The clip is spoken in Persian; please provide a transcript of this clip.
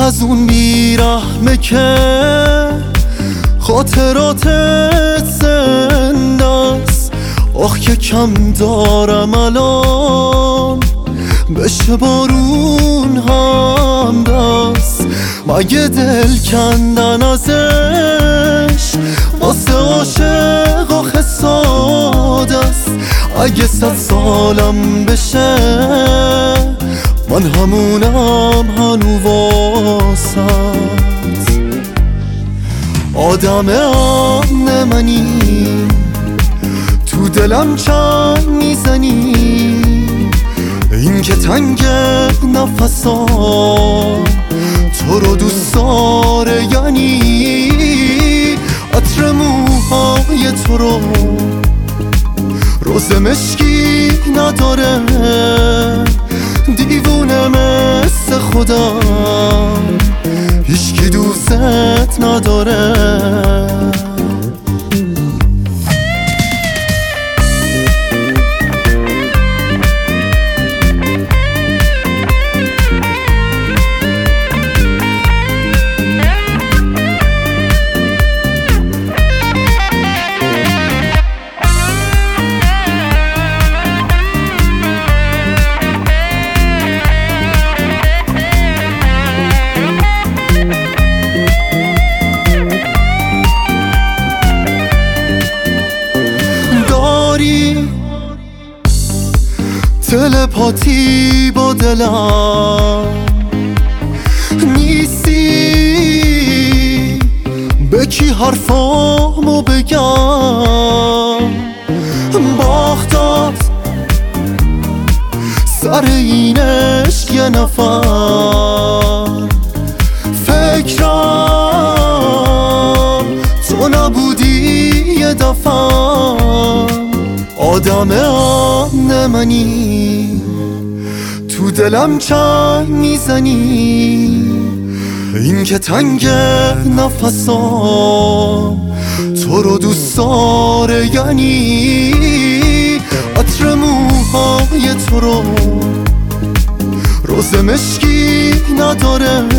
از اون بیرحمه که خاطراتت زنده است. آخ که کم دارم الان بشه بارون هم دست. مگه دل کندن ازش واسه عاشق آخه ساده است. اگه 100 سالم بشه من همونم هنو واسط. آدم آن منی تو دلم چند میزنی، این که تنگ نفسام تو رو دوست داره. یعنی عطر موهای تو رو روز مشکی نداره. دیوونه مثل خودم هیچکی دوست نداره. تلپاتی با دلم نیستی، به کی حرفامو بگم؟ باختت سر این عشق یه نفر. فکرم تو نبودی یه دفعه. آدم آن منی تو دلم چنگ میزنی، این که تنگ نفسام تو رو دوست داره. یعنی عطر موهای تو رو روز مشکی نداره.